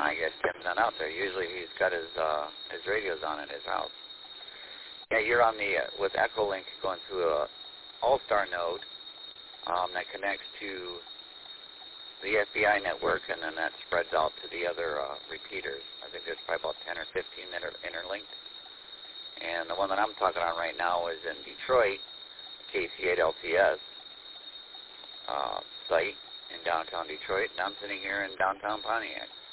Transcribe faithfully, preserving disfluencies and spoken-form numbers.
I guess Tim's not out there. Usually he's got his uh, his radios on in his house. Yeah, you're on the uh, with Echolink going through a All-Star node um, that connects to the F B I network, and then that spreads out to the other uh, repeaters. I think there's probably about ten or fifteen that are interlinked. And the one that I'm talking on right now is in Detroit, K C eight L T S uh, site in downtown Detroit, and I'm sitting here in downtown Pontiac.